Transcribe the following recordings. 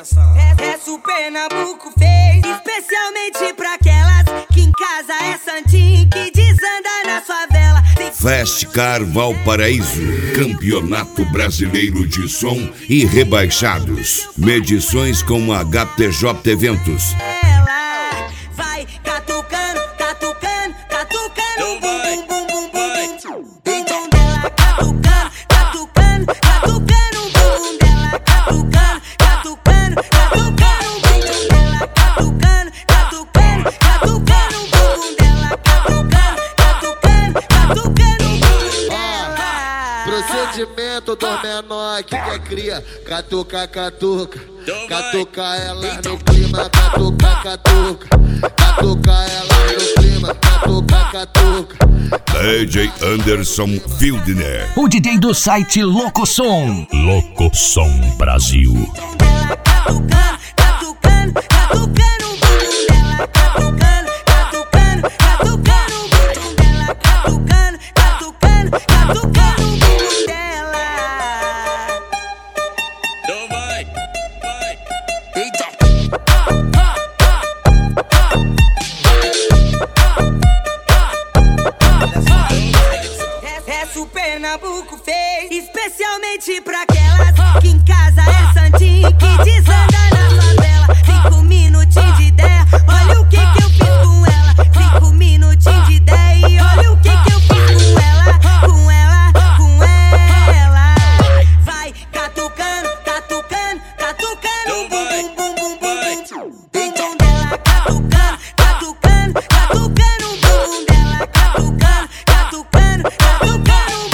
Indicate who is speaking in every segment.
Speaker 1: Essa o Pernambuco fez especialmente pra aquelas que em casa é santinho, que desanda na favela.
Speaker 2: Festcar Valparaíso, Campeonato Brasileiro de Som e Rebaixados. Medições com HTJ Eventos.
Speaker 1: Ela vai catucando, catucando, catucando, bum bum bum bum bum bum. Então dela catucando, catucando, catucando, bum dela catucando, catucando, catucando, bum dela catucando, catucando, catucando, bum dela catucando, catucando, catucando, bum dela.
Speaker 3: Procedimento do menor que quer cria, catuca, catuca. Catuca ela no clima, catuca, catuca. Catuca ela no clima, catuca, catuca.
Speaker 2: DJ Anderson Fildner,
Speaker 4: o DJ do site Locosom. Locosom Brasil.
Speaker 1: Essa o Pernambuco fez especialmente pra aquelas que em casa é santinho, que desanda na favela. 5 minutinhos de ideia, olha o que eu fiz com ela. 5 minutinhos de ideia e olha o que eu fiz com ela. Com ela, com ela. Vai catucando, catucando, catucando, bum bum bum bum bum. Então dela catucando, catucando, catucando, bum dela catucando, catucando, catucando.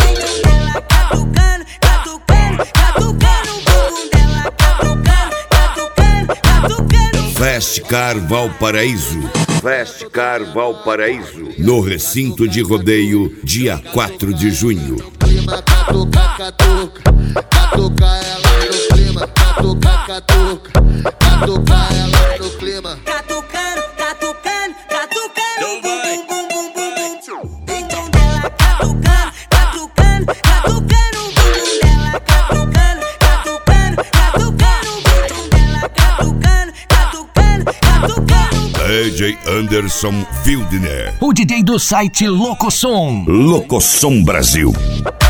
Speaker 2: Festcar Valparaíso. Festcar Valparaíso. No recinto de rodeio, dia 4 de junho.
Speaker 3: Clima, catuca, catuca. Catuca ela no clima, catuca, catuca. Catuca ela no clima.
Speaker 1: Catucando, catucando, catucando, bum bum bum bum bum. Então dela catucando, catucando, catucando, bum dela catucando, catucando, catucando, bum dela catucando, catucando, catucando.
Speaker 2: DJ Anderson Fildner,
Speaker 4: o DJ do site Locosom.
Speaker 2: Locosom Brasil.